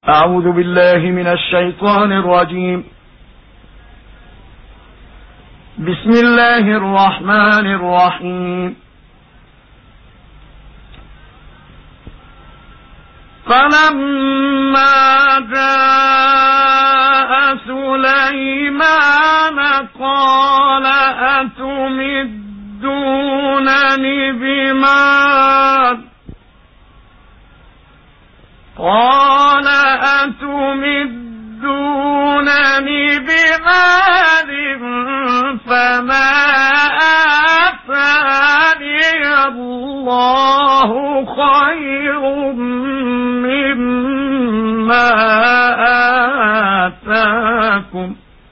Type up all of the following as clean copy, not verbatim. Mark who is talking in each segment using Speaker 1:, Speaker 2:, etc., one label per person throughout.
Speaker 1: أعوذ بالله من الشيطان الرجيم. بسم الله الرحمن الرحيم. فلما جاء سليمان قال أتمدونني بمال فما آتاني الله خير مما آتاكم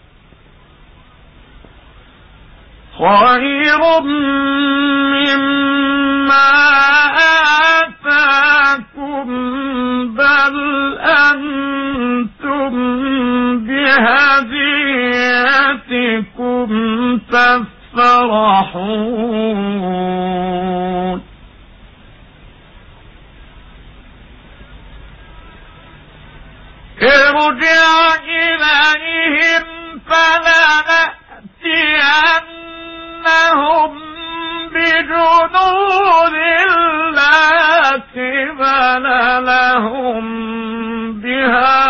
Speaker 1: بل أنتم بهديتكم تفرحون. ارجع إليهم فلنأتينهم بجنود لا قبل لهم بها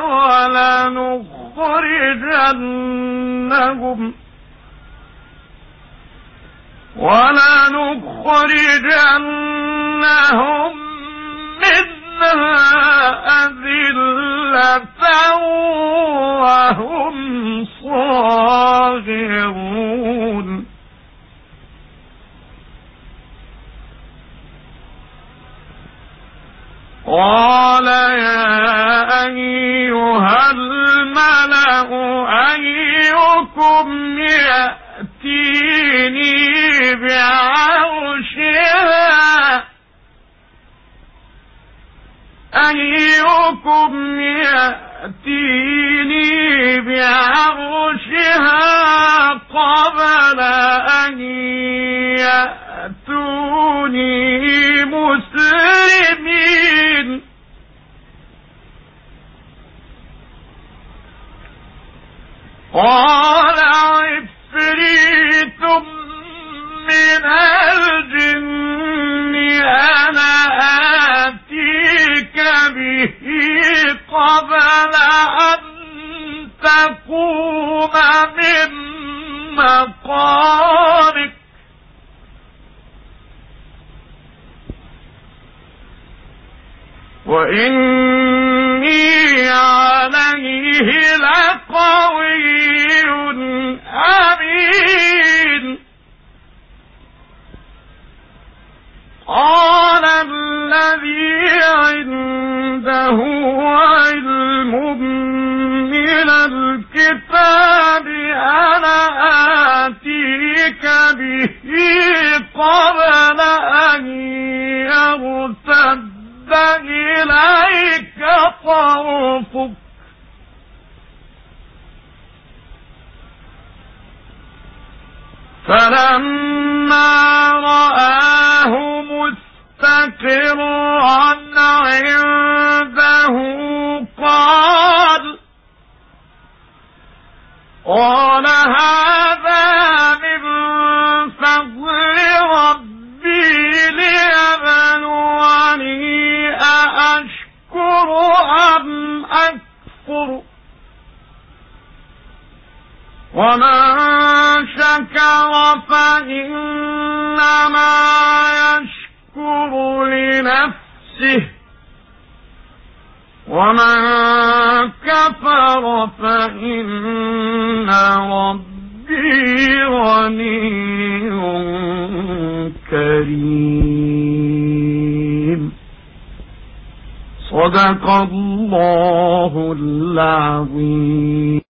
Speaker 1: ولنخرجنهم منها أذلة وهم صاغرون. قال يا أيها الملأ أيكم يأتيني بعرشها قبل أن يأتوني مسلمين. قال عفريت من الجن أنا آتيك به قبل أن تقوم من مقامك وإني عليه لقوي أمين. قال الذي عنده علم من الكتاب أنا آتيك به قبل أن يرتد إليك طرفك فلما رآه مستقرا عنده قال هذا من فضل ربي ليبلوني أأشكر أم أكفر ومن شكر فإنما يشكر لنفسه ومن كفر فإن ربي غني كريم. صدق الله العظيم.